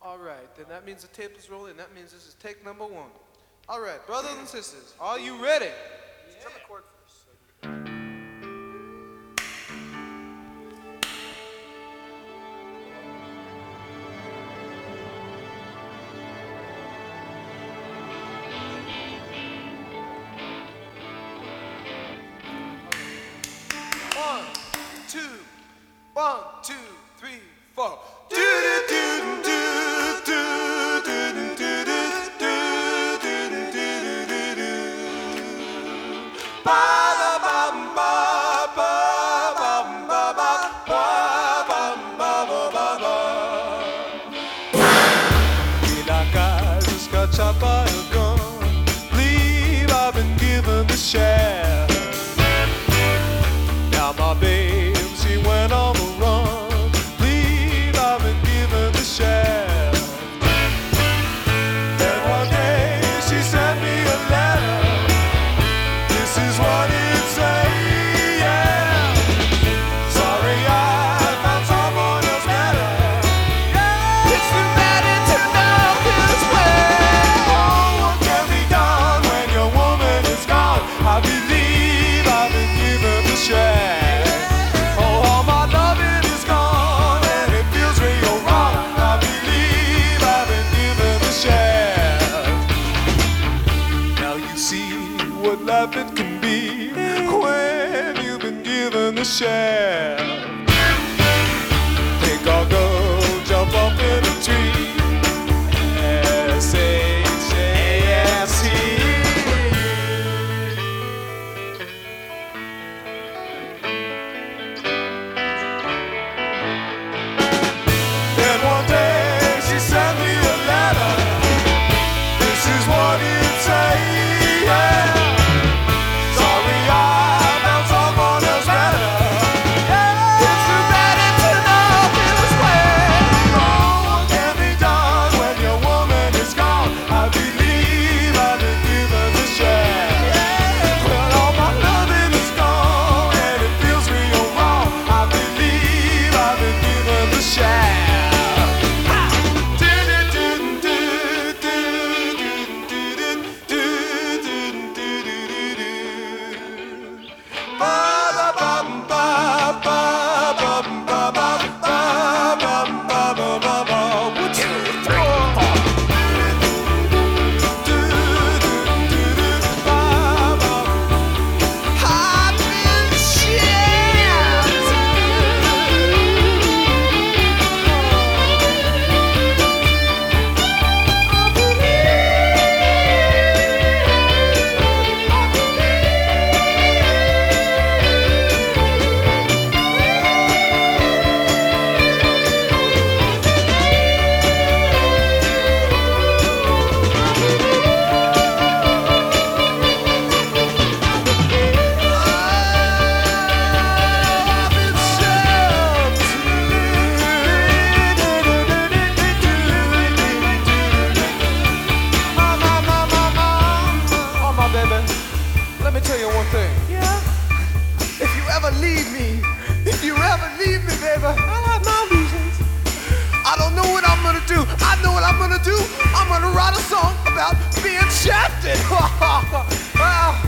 All right, then that means the tape is rolling. That means this is take number one. All right, brothers and sisters, are you ready? Yeah. Tell the chord first. 1, 2, 1, 2, 3, 4. Just got shot by a gun. Believe I've been given the shaft. Now my babe, she went on the run. Believe I've been given the shaft. And one day she sent me a letter. This is what it said, yeah. Sorry, I found someone else better. Yeah. It's too bad to know this way. Oh, what can be done when your woman is gone? I believe I've been given the shaft. Oh, all my loving is gone and it feels real wrong. I believe I've been given the shaft. Now you see what life it can be when you've been given the shaft. Think I'll go jump up in a tree. S-H-A-F-T. Then one day she sent me a letter. This is what it said, yeah. Sorry, I found someone else better. Yeah. It's too bad to know this way. Oh, what can be done when your woman is gone? I believe I've been given the shaft. Well, all my loving is gone and it feels real wrong. I believe I've been given the shaft. Let me tell you one thing. Yeah. If you ever leave me, baby, I have my reasons. I don't know what I'm gonna do. I know what I'm gonna do. I'm gonna write a song about being shafted.